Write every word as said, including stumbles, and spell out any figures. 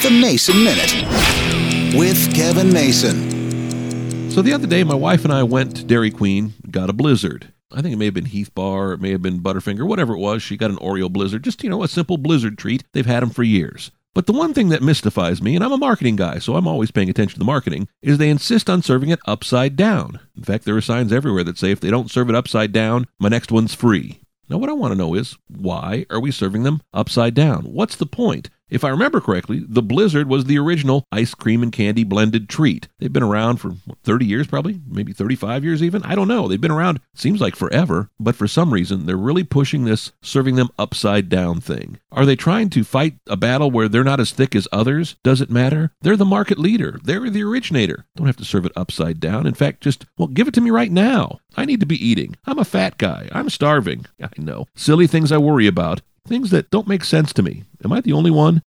The Mason Minute with Kevin Mason. So the other day, my wife and I went to Dairy Queen, got a Blizzard. I think it may have been Heath Bar, it may have been Butterfinger, whatever it was. She got an Oreo Blizzard, just, you know, a simple Blizzard treat. They've had them for years. But the one thing that mystifies me, and I'm a marketing guy, so I'm always paying attention to the marketing, is they insist on serving it upside down. In fact, there are signs everywhere that say if they don't serve it upside down, my next one's free. Now, what I want to know is, why are we serving them upside down? What's the point? If I remember correctly, the Blizzard was the original ice cream and candy blended treat. They've been around for what, thirty years probably, maybe thirty-five years even. I don't know. They've been around, seems like forever, but for some reason, they're really pushing this serving them upside down thing. Are they trying to fight a battle where they're not as thick as others? Does it matter? They're the market leader. They're the originator. Don't have to serve it upside down. In fact, just, well, give it to me right now. I need to be eating. I'm a fat guy. I'm starving. I know. Silly things I worry about. Things that don't make sense to me. Am I the only one?